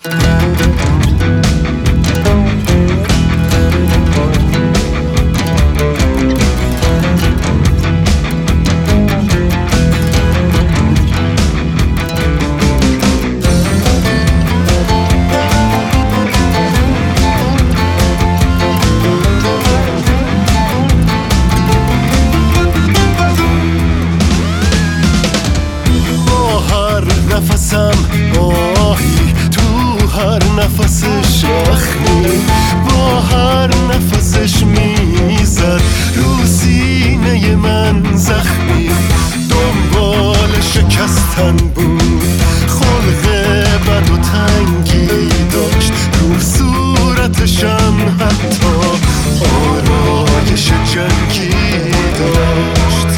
نفسم آهی تو هر نفس شخمی، با هر نفسش میزد رو سینه من زخمی. دنبال شکستن بود، خلق بد و تنگی داشت، رو صورتشم حتی آرایش جنگی داشت.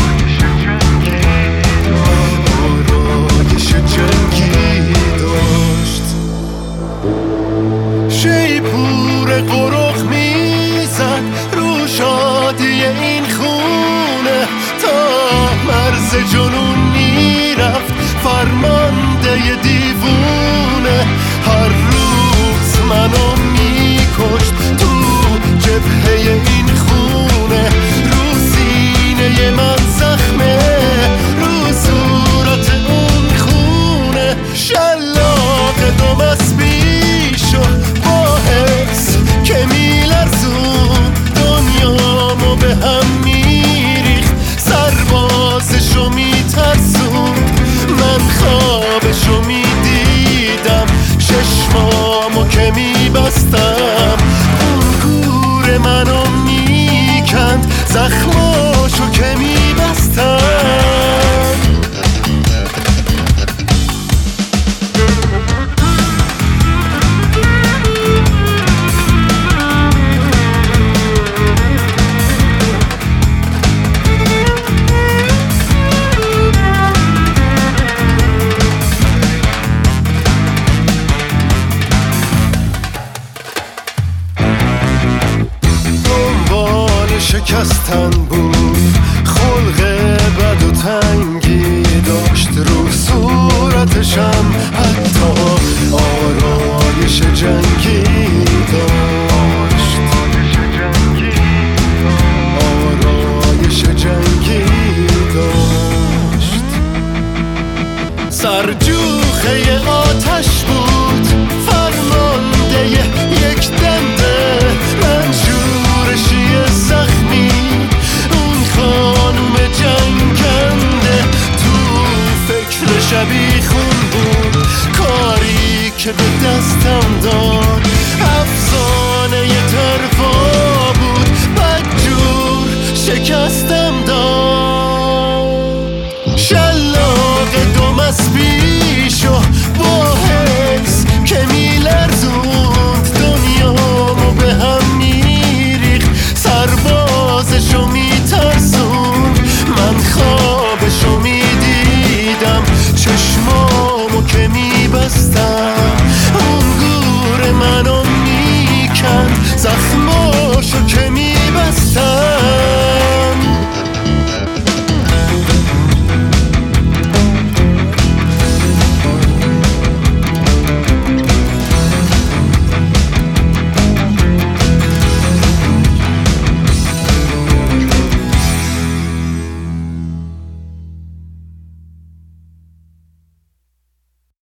شیپور قرق میزد رو شادی این خونه، تا مرز جنون میرفت فرمانده دیوونه. هر روز منو میکشت تو جبهه این خونه، رو سینه من زخمه، رو صورت اون خونه. شلاق دم از پیشو با حس که میلرزون دنیامو به هم میریخت، سربازشو میترسون. من خوابشو میدیدم، چشمامو که میبستم، اون گور منو میکند، زخماشو که میبستم. شکستن بود